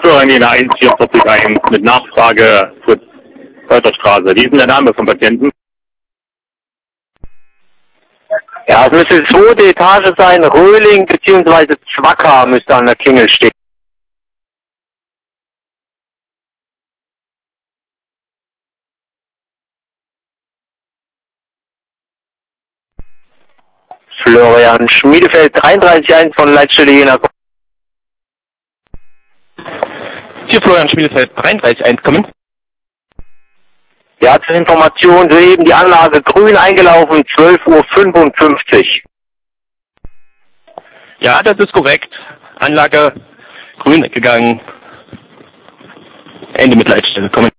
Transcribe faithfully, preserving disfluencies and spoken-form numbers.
Florian Jena eins vier vier eins mit Nachfrage Fritz Förderstraße. Wie ist denn der Name vom Patienten? Ja, es müsste die zweite Etage sein, Röhling bzw. Zwacker müsste an der Klingel stehen. Florian Schmiedefeld, dreiunddreißig eins von Leitstelle Jena. Hier Florian Schmiedefeld, dreiunddreißig eins, kommen. Ja, zur Information, soeben die Anlage grün eingelaufen, zwölf Uhr fünfundfünfzig. Ja, das ist korrekt. Anlage grün gegangen. Ende mit Leitstelle, kommen.